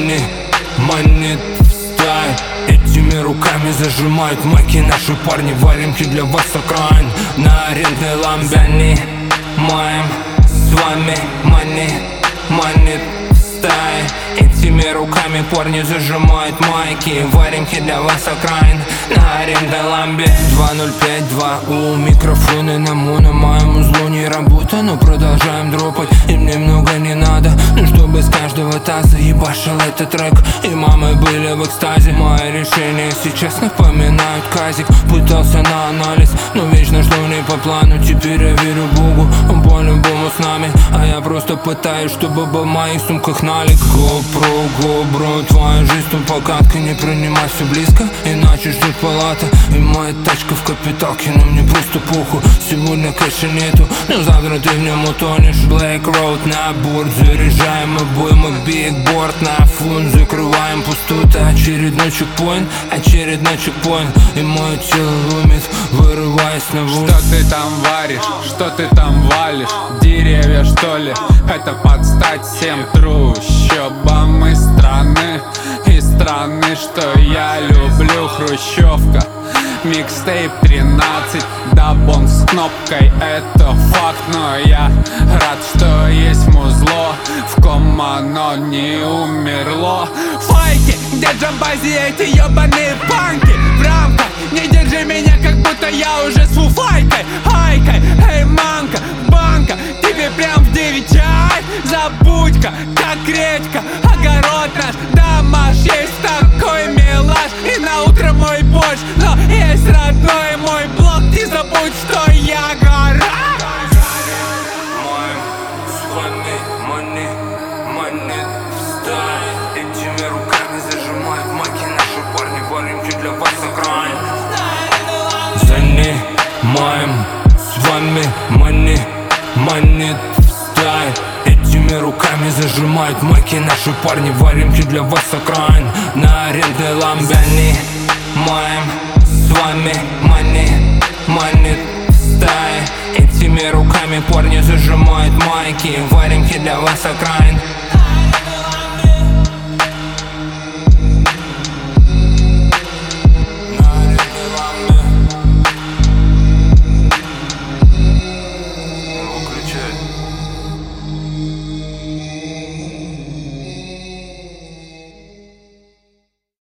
Money, money в стае. Этими руками зажимают майки наши парни. Валенки для вас окраин на арендной ламбе. Они моем с вами money, money в стае. Этими руками парни зажимают майки. Валенки для вас окраин на арендной ламбе. 2052 у микрофона на моно. Моему злу не работа, но продолжаем дропать. Им немного не надо, но чтобы с каждого таза ебашил этот трек. И мамы были в экстазе. Мои решения сейчас напоминают казик. Пытался на анализ, но вечно шло не по плану. Теперь я верю Богу, он по-любому с нами. А я просто пытаюсь, чтобы был в моих сумках налик. GoPro, твоя жизнь тут покатка. Не принимай все близко, иначе ждет палата. И моя тачка в капиталке, но мне просто похуй. Сегодня кэша нету, но завтра ты в нем утонешь. Black Road на борт, заряжаем обоймы, бигборд на фун. Закрываем пустоту, очередной чекпоинт. И мое тело ломит, вырываясь на волю. Что ты там варишь, что ты там валишь? Деревья что ли? Это под стать всем трущобам из страны. Из страны, что я люблю, хрущевка. Микстейп 13, да бонг с кнопкой, это факт. Но я рад, что есть музло, в ком оно не умерло. Файки, где джамбази, эти ебаные панки? В рамках, не держи меня, как будто я уже с фуфайкой. Хайкой, эй, манка, банка, тебе прям в 9 чай. Забудь-ка, как редька, огород наш, дамаш, есть такой милаш. И на утро мой борщ, но есть родной мой блог. Не забудь, что я гора. Money в стае. Этими руками зажимают майки наши парни. Валенки для вас окраин. Занимаем с вами money в стае. Этими руками зажимают майки наши парни. Валенки для вас окраин на арендной ламбе. Они моем с вами money в стае. Этими руками парни зажимают майки. Валенки для вас окраин.